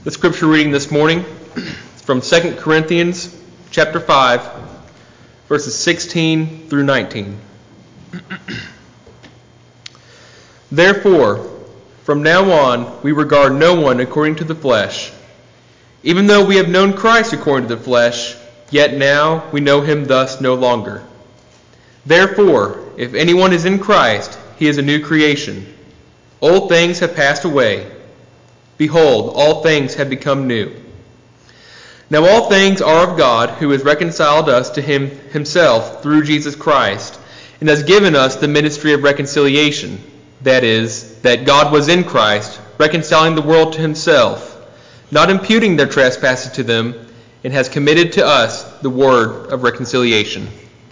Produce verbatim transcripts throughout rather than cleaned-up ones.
The scripture reading this morning is from Second Corinthians chapter five, verses sixteen through nineteen. Therefore, from now on, we regard no one according to the flesh. Even though we have known Christ according to the flesh, yet now we know him thus no longer. Therefore, if anyone is in Christ, he is a new creation. Old things have passed away. Behold, all things have become new. Now all things are of God, who has reconciled us to him himself through Jesus Christ, and has given us the ministry of reconciliation. That is, that God was in Christ, reconciling the world to himself, not imputing their trespasses to them, and has committed to us the word of reconciliation.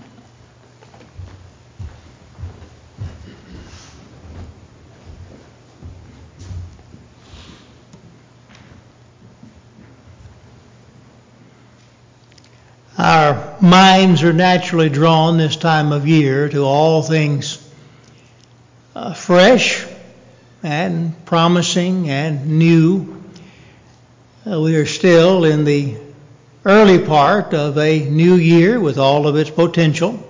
Our minds are naturally drawn this time of year to all things uh, fresh and promising and new. Uh, we are still in the early part of a new year with all of its potential.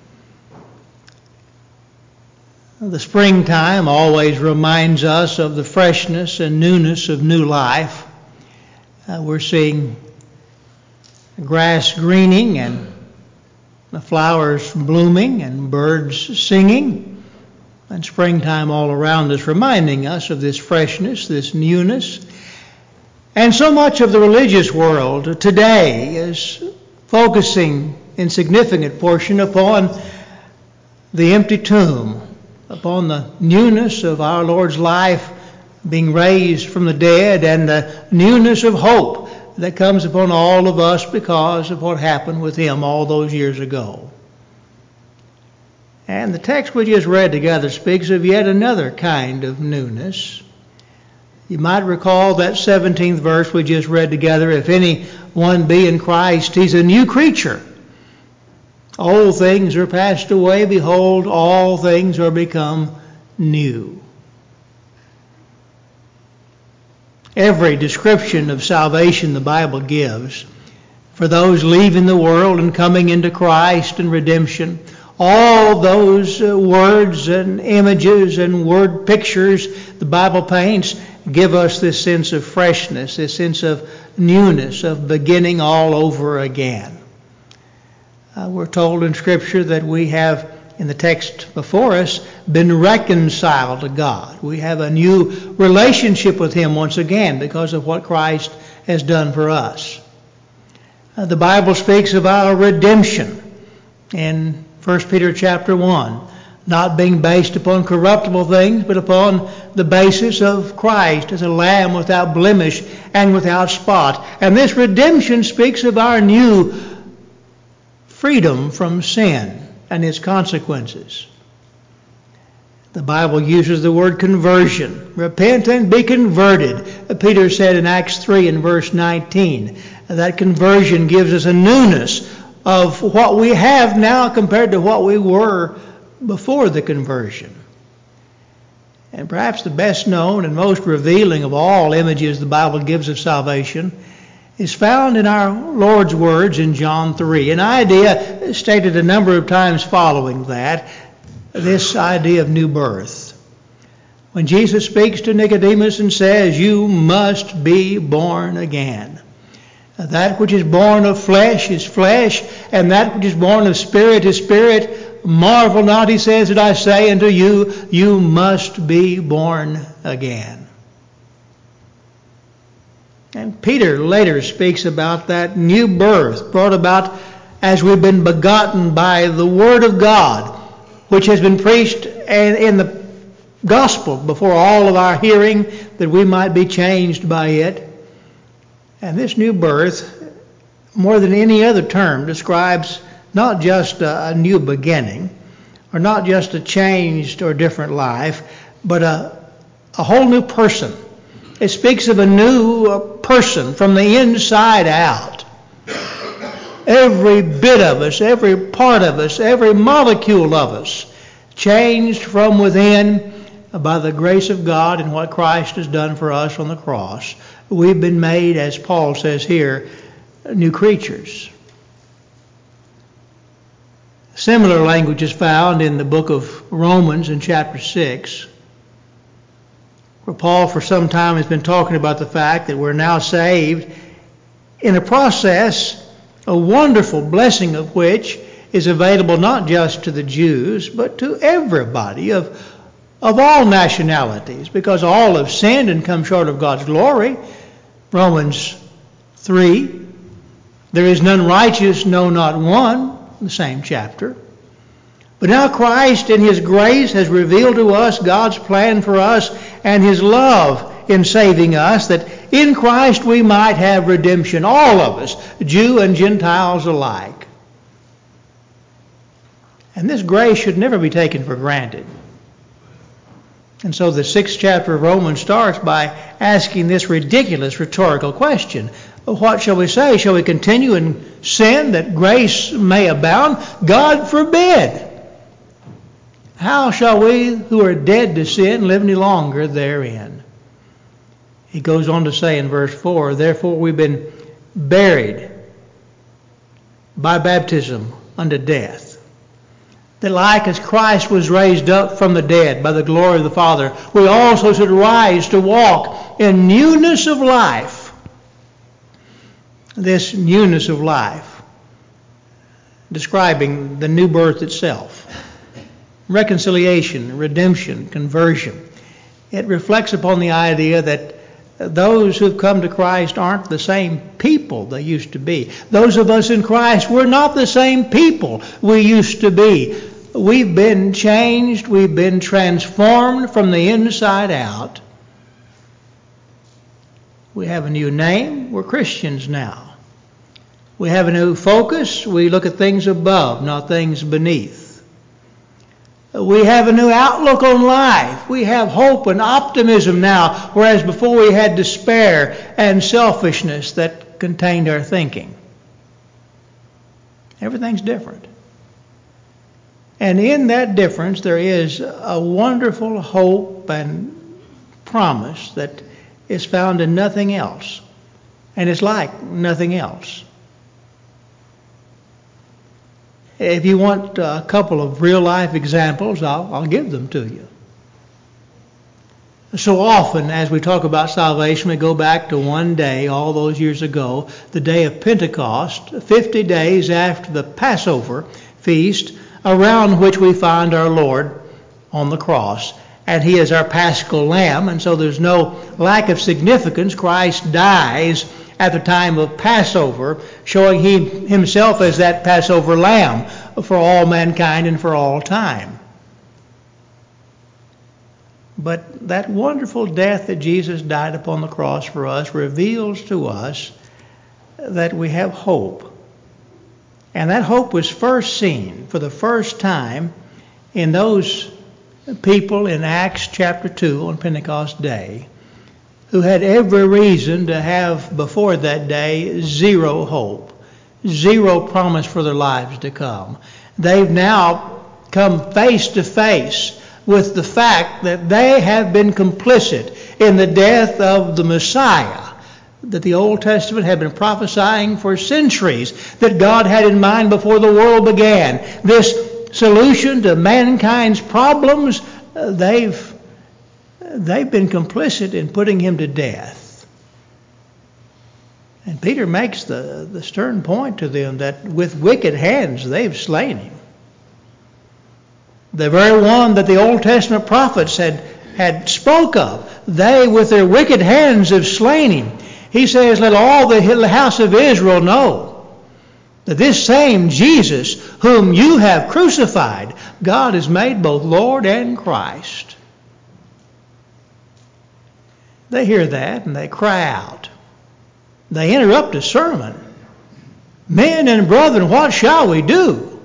The springtime always reminds us of the freshness and newness of new life. Uh, we're seeing grass greening and the flowers blooming and birds singing, and springtime all around us reminding us of this freshness, this newness. And so much of the religious world today is focusing in significant portion upon the empty tomb, upon the newness of our Lord's life being raised from the dead, and the newness of hope that comes upon all of us because of what happened with him all those years ago. And the text we just read together speaks of yet another kind of newness. You might recall that seventeenth verse we just read together. If anyone be in Christ, he's a new creature. Old things are passed away. Behold, all things are become new. Every description of salvation the Bible gives for those leaving the world and coming into Christ and redemption, all those uh, words and images and word pictures the Bible paints give us this sense of freshness, this sense of newness, of beginning all over again. Uh, we're told in Scripture that we have, in the text before us, been reconciled to God. We have a new relationship with him once again because of what Christ has done for us. Uh, the Bible speaks of our redemption in First Peter chapter one, not being based upon corruptible things, but upon the basis of Christ as a lamb without blemish and without spot. And this redemption speaks of our new freedom from sin and its consequences. The Bible uses the word conversion. Repent and be converted. Peter said in Acts three and verse nineteen, that conversion gives us a newness of what we have now compared to what we were before the conversion. And perhaps the best known and most revealing of all images the Bible gives of salvation is found in our Lord's words in John three. An idea stated a number of times following that, this idea of new birth. When Jesus speaks to Nicodemus and says, "You must be born again. That which is born of flesh is flesh, and that which is born of spirit is spirit. Marvel not," he says, "that I say unto you, you must be born again." And Peter later speaks about that new birth brought about as we've been begotten by the Word of God, which has been preached in the gospel before all of our hearing, that we might be changed by it. And this new birth, more than any other term, describes not just a new beginning, or not just a changed or different life, but a, a whole new person. It speaks of a new person from the inside out. Every bit of us, every part of us, every molecule of us changed from within by the grace of God and what Christ has done for us on the cross. We've been made, as Paul says here, new creatures. Similar language is found in the book of Romans in chapter six, where Paul for some time has been talking about the fact that we're now saved in a process, a wonderful blessing of which is available not just to the Jews, but to everybody of, of all nationalities, because all have sinned and come short of God's glory. Romans three, there is none righteous, no, not one, the same chapter. But now Christ in His grace has revealed to us God's plan for us and His love in saving us, that in Christ we might have redemption, all of us, Jew and Gentiles alike. And this grace should never be taken for granted. And so the sixth chapter of Romans starts by asking this ridiculous rhetorical question. What shall we say? Shall we continue in sin that grace may abound? God forbid. How shall we who are dead to sin live any longer therein? He goes on to say in verse four, therefore we've been buried by baptism unto death, that like as Christ was raised up from the dead by the glory of the Father, we also should rise to walk in newness of life. This newness of life, describing the new birth itself. Reconciliation, redemption, conversion. It reflects upon the idea that those who've come to Christ aren't the same people they used to be. Those of us in Christ, we're not the same people we used to be. We've been changed. We've been transformed from the inside out. We have a new name. We're Christians now. We have a new focus. We look at things above, not things beneath. We have a new outlook on life. We have hope and optimism now, whereas before we had despair and selfishness that contained our thinking. Everything's different. And in that difference, there is a wonderful hope and promise that is found in nothing else. And it's like nothing else. If you want a couple of real-life examples, I'll, I'll give them to you. So often, as we talk about salvation, we go back to one day, all those years ago, the day of Pentecost, fifty days after the Passover feast, around which we find our Lord on the cross. And He is our Paschal Lamb, and so there's no lack of significance. Christ dies at the time of Passover, showing He Himself as that Passover Lamb for all mankind and for all time. But that wonderful death that Jesus died upon the cross for us reveals to us that we have hope. And that hope was first seen for the first time in those people in Acts chapter two on Pentecost Day, who had every reason to have before that day zero hope, zero promise for their lives to come. They've now come face to face with the fact that they have been complicit in the death of the Messiah that the Old Testament had been prophesying for centuries, that God had in mind before the world began. This solution to mankind's problems, uh, they've They've been complicit in putting Him to death. And Peter makes the, the stern point to them that with wicked hands they've slain Him. The very one that the Old Testament prophets had, had spoke of, they with their wicked hands have slain Him. He says, let all the house of Israel know that this same Jesus whom you have crucified, God has made both Lord and Christ. They hear that and they cry out. They interrupt a sermon. Men and brethren, what shall we do?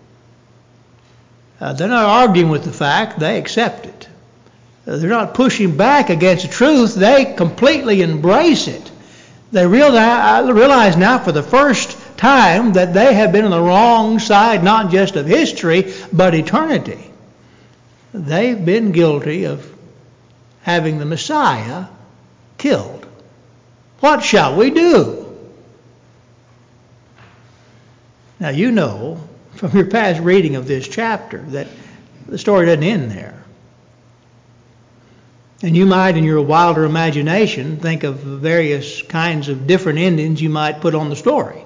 Uh, they're not arguing with the fact, they accept it. Uh, they're not pushing back against the truth, they completely embrace it. They realize, realize now for the first time that they have been on the wrong side, not just of history, but eternity. They've been guilty of having the Messiah killed. what shall we do? Now you know from your past reading of this chapter that the story doesn't end there. And you might, in your wilder imagination, think of various kinds of different endings you might put on the story.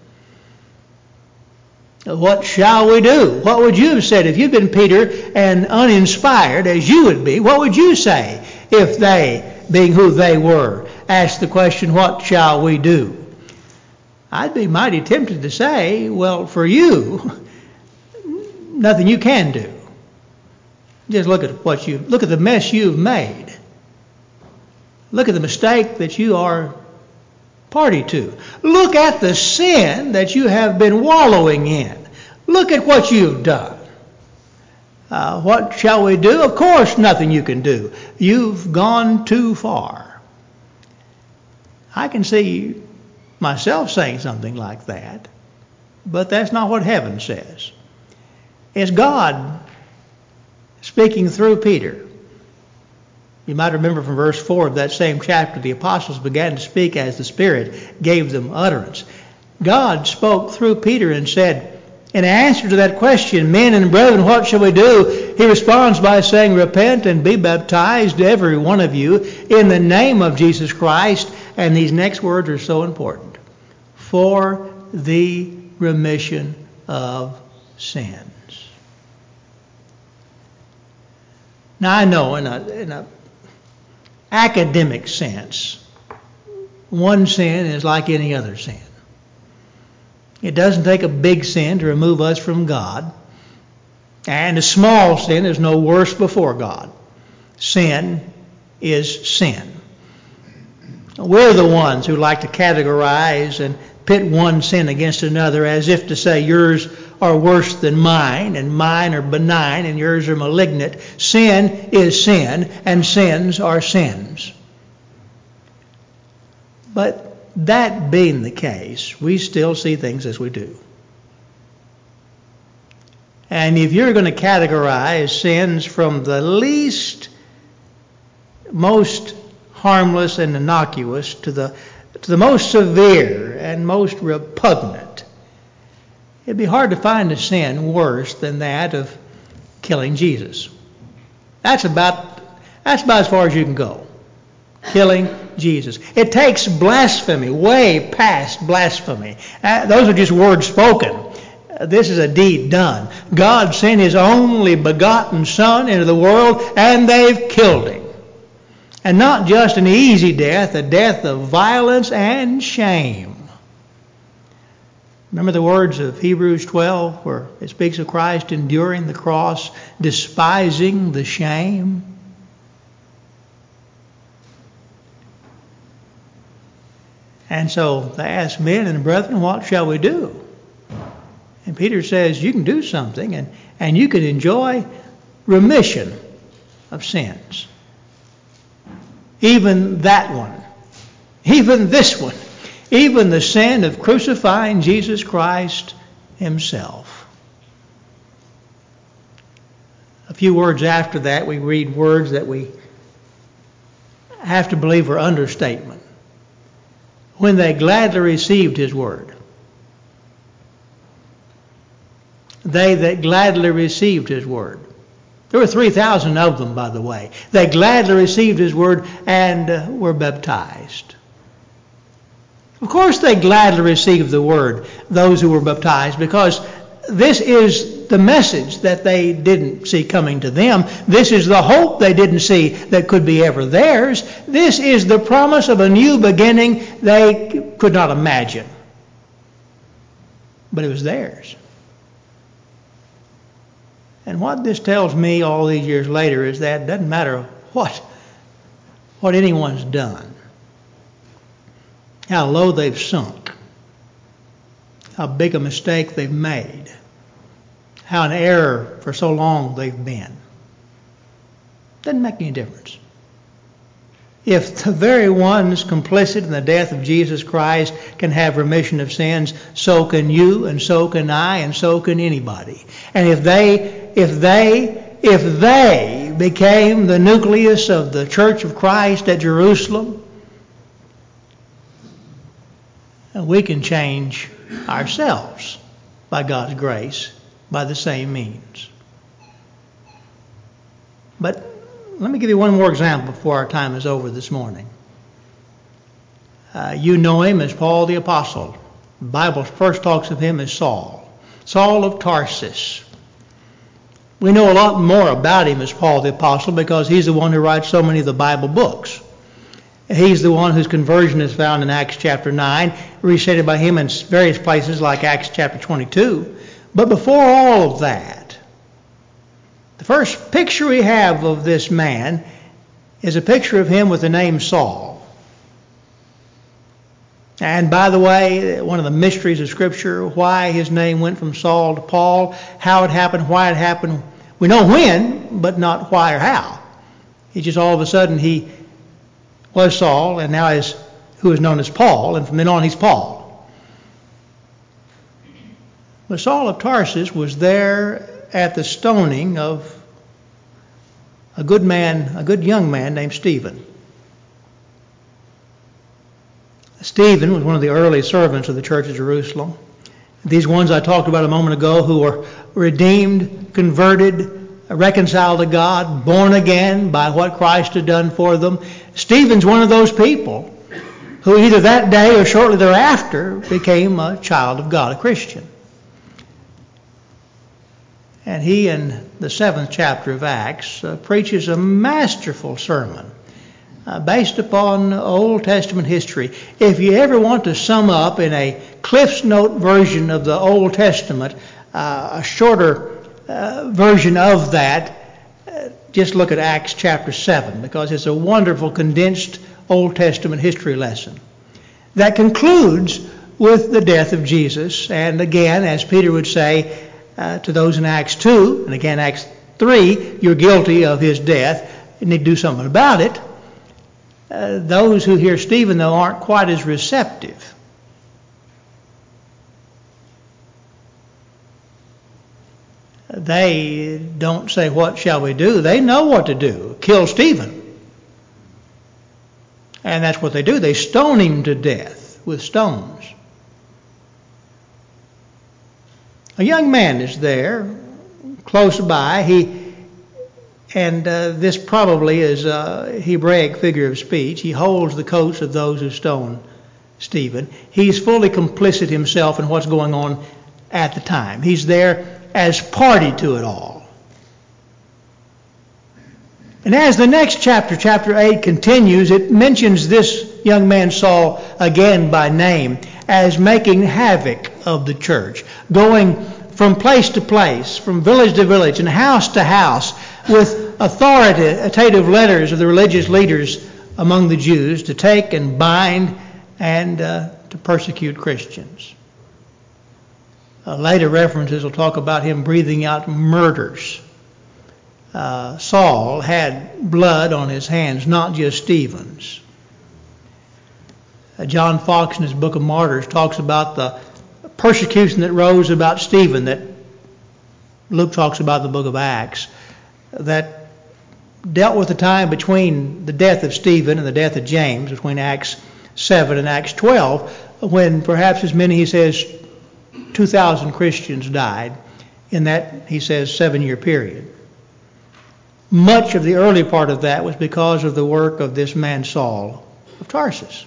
What shall we do? What would you have said if you'd been Peter and uninspired as you would be? What would you say if they, being who they were, asked the question, what shall we do? I'd be mighty tempted to say, well, for you, nothing you can do. Just look at what you look at the mess you've made. Look at the mistake that you are party to. Look at the sin that you have been wallowing in. Look at what you've done. Uh, what shall we do? Of course, nothing you can do. You've gone too far. I can see myself saying something like that, but that's not what heaven says. It's God speaking through Peter. You might remember from verse four of that same chapter, the apostles began to speak as the Spirit gave them utterance. God spoke through Peter and said, in answer to that question, men and brethren, what shall we do? He responds by saying, repent and be baptized, every one of you, in the name of Jesus Christ. And these next words are so important. For the remission of sins. Now I know in a, in a academic sense, one sin is like any other sin. It doesn't take a big sin to remove us from God. And a small sin is no worse before God. Sin is sin. We're the ones who like to categorize and pit one sin against another as if to say yours are worse than mine and mine are benign and yours are malignant. Sin is sin and sins are sins. But that being the case, we still see things as we do. And if you're going to categorize sins from the least, most harmless and innocuous to the to the most severe and most repugnant, it'd be hard to find a sin worse than that of killing Jesus. That's about that's about as far as you can go. Killing Jesus. It takes blasphemy way past blasphemy. Uh, those are just words spoken. Uh, this is a deed done. God sent His only begotten Son into the world and they've killed Him. And not just an easy death, a death of violence and shame. Remember the words of Hebrews twelve where it speaks of Christ enduring the cross, despising the shame? And so they ask men and brethren, what shall we do? And Peter says, you can do something and, and you can enjoy remission of sins. Even that one. Even this one. Even the sin of crucifying Jesus Christ Himself. A few words after that, we read words that we have to believe are understatement. When they gladly received His word. They that gladly received His word. There were three thousand of them, by the way. They gladly received His word and uh, were baptized. Of course they gladly received the word, those who were baptized, because this is the message that they didn't see coming to them. This is the hope they didn't see that could be ever theirs. This is the promise of a new beginning they could not imagine. But it was theirs. And what this tells me all these years later is that it doesn't matter what, what anyone's done, how low they've sunk, how big a mistake they've made, how an error for so long they've been. Doesn't make any difference. If the very ones complicit in the death of Jesus Christ can have remission of sins, so can you, and so can I, and so can anybody. And if they, if they, if they became the nucleus of the Church of Christ at Jerusalem, uh, we can change ourselves by God's grace by the same means. But let me give you one more example before our time is over this morning. Uh, you know him as Paul the Apostle. The Bible first talks of him as Saul. Saul of Tarsus. We know a lot more about him as Paul the Apostle because he's the one who writes so many of the Bible books. He's the one whose conversion is found in Acts chapter nine, restated by him in various places like Acts chapter twenty-two. But before all of that, the first picture we have of this man is a picture of him with the name Saul. And by the way, one of the mysteries of Scripture, why his name went from Saul to Paul, how it happened, why it happened. We know when, but not why or how. It just all of a sudden he was Saul, and now is who is known as Paul, and from then on he's Paul. But Saul of Tarsus was there at the stoning of a good man, a good young man named Stephen. Stephen was one of the early servants of the church of Jerusalem. These ones I talked about a moment ago who were redeemed, converted, reconciled to God, born again by what Christ had done for them. Stephen's one of those people who either that day or shortly thereafter became a child of God, a Christian. And he, in the seventh chapter of Acts, uh, preaches a masterful sermon uh, based upon Old Testament history. If you ever want to sum up in a Cliff's Note version of the Old Testament, uh, a shorter uh, version of that, uh, just look at Acts chapter seven, because it's a wonderful condensed Old Testament history lesson that concludes with the death of Jesus. And again, as Peter would say uh, to those in Acts two, and again Acts three, you're guilty of his death. You need to do something about it. Uh, those who hear Stephen, though, aren't quite as receptive. They don't say, what shall we do? They know what to do. Kill Stephen. And that's what they do. They stone him to death with stones. A young man is there, close by. He And uh, this probably is a Hebraic figure of speech. He holds the coats of those who stone Stephen. He's fully complicit himself in what's going on at the time. He's there as party to it all. And as the next chapter, chapter eight, continues, it mentions this young man Saul again by name as making havoc of the church, going from place to place, from village to village, and house to house, with authoritative letters of the religious leaders among the Jews to take and bind and uh, to persecute Christians. Uh, later references will talk about him breathing out murders. Uh, Saul had blood on his hands, not just Stephen's. Uh, John Fox in his Book of Martyrs talks about the persecution that rose about Stephen that Luke talks about in the book of Acts, that dealt with the time between the death of Stephen and the death of James, between Acts seven and Acts twelve, when perhaps as many, he says, two thousand Christians died in that, he says, seven-year period. Much of the early part of that was because of the work of this man Saul of Tarsus.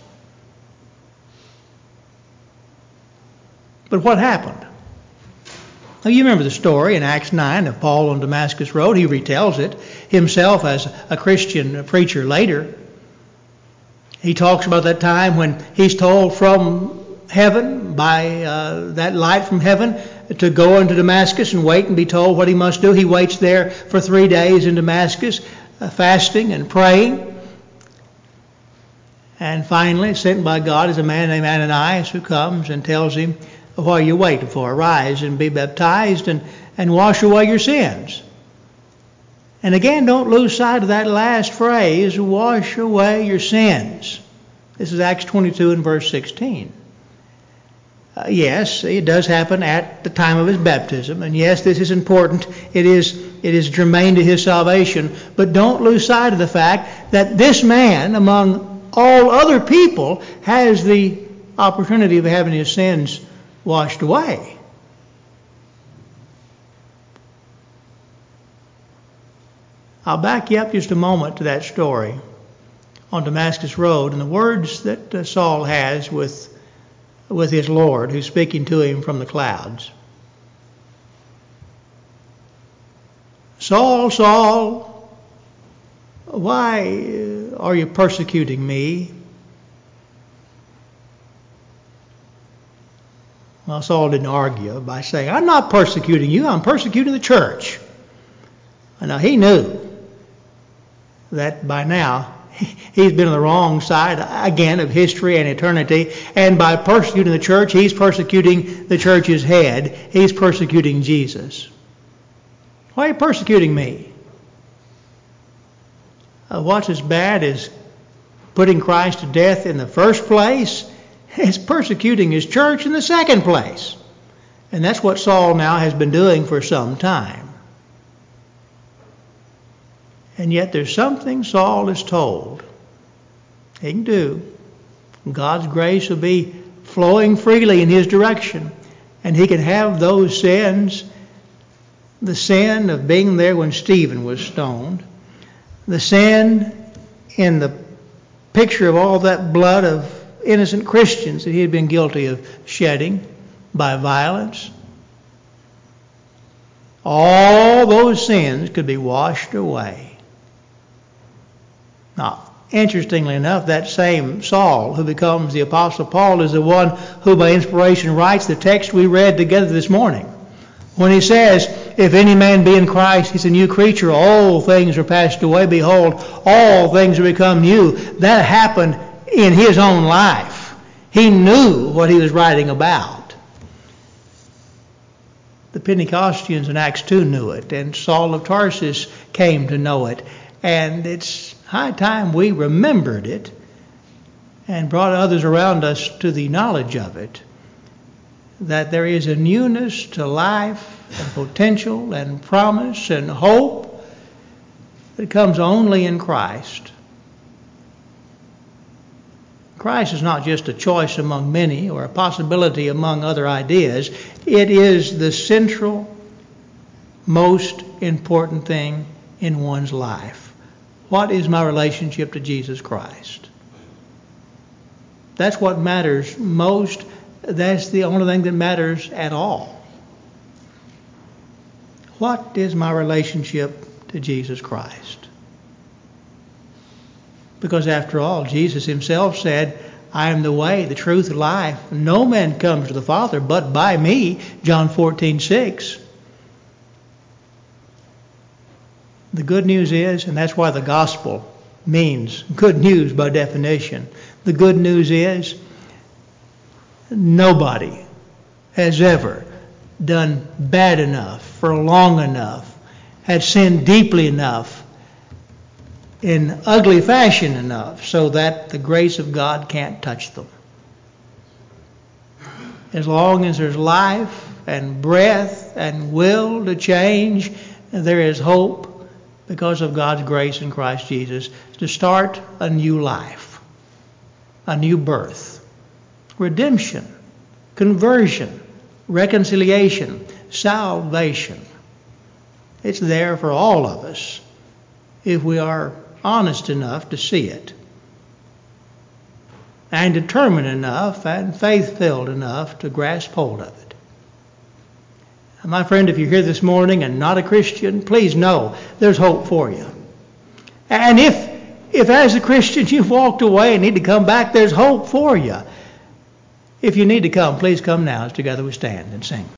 But what happened? Now, you remember the story in Acts nine of Paul on Damascus Road. He retells it himself as a Christian preacher later. He talks about that time when he's told from heaven, by uh, that light from heaven, to go into Damascus and wait and be told what he must do. He waits there for three days in Damascus, uh, fasting and praying. And finally, sent by God is a man named Ananias who comes and tells him, what are you waiting for? Arise and be baptized and, and wash away your sins. And again, don't lose sight of that last phrase, wash away your sins. This is Acts twenty-two and verse sixteen. Uh, yes, it does happen at the time of his baptism. And yes, this is important. It is, it is germane to his salvation. But don't lose sight of the fact that this man, among all other people, has the opportunity of having his sins washed away. I'll back you up just a moment to that story on Damascus Road and the words that uh, Saul has with, with his Lord, who's speaking to him from the clouds. Saul, Saul, why are you persecuting me? Well, Saul didn't argue by saying, I'm not persecuting you, I'm persecuting the church. And now he knew that by now he's been on the wrong side, again, of history and eternity. And by persecuting the church, he's persecuting the church's head. He's persecuting Jesus. Why are you persecuting me? Uh, what's as bad as putting Christ to death in the first place? It's persecuting his church in the second place. And that's what Saul now has been doing for some time. And yet there's something Saul is told he can do. God's grace will be flowing freely in his direction. And he can have those sins, the sin of being there when Stephen was stoned, the sin in the picture of all that blood of innocent Christians that he had been guilty of shedding by violence. All those sins could be washed away. Now, interestingly enough, that same Saul who becomes the Apostle Paul is the one who by inspiration writes the text we read together this morning. When he says, if any man be in Christ, he's a new creature. All things are passed away. Behold, all things are become new. That happened in his own life. He knew what he was writing about. The Pentecostals in Acts two knew it, and Saul of Tarsus came to know it. And it's high time we remembered it and brought others around us to the knowledge of it, that there is a newness to life and potential and promise and hope that comes only in Christ. Christ is not just a choice among many or a possibility among other ideas. It is the central, most important thing in one's life. What is my relationship to Jesus Christ? That's what matters most. That's the only thing that matters at all. What is my relationship to Jesus Christ? Because after all, Jesus himself said, I am the way, the truth, and life. No man comes to the Father but by me, John fourteen six. The good news is, and that's why the gospel means good news by definition. The good news is, nobody has ever done bad enough for long enough, had sinned deeply enough, in ugly fashion enough, so that the grace of God can't touch them. As long as there's life and breath and will to change, there is hope because of God's grace in Christ Jesus to start a new life, a new birth, redemption, conversion, reconciliation, salvation. It's there for all of us if we are honest enough to see it, and determined enough and faith-filled enough to grasp hold of it. And my friend, if you're here this morning and not a Christian, please know there's hope for you. And if, if as a Christian you've walked away and need to come back, there's hope for you. If you need to come, please come now as together we stand and sing.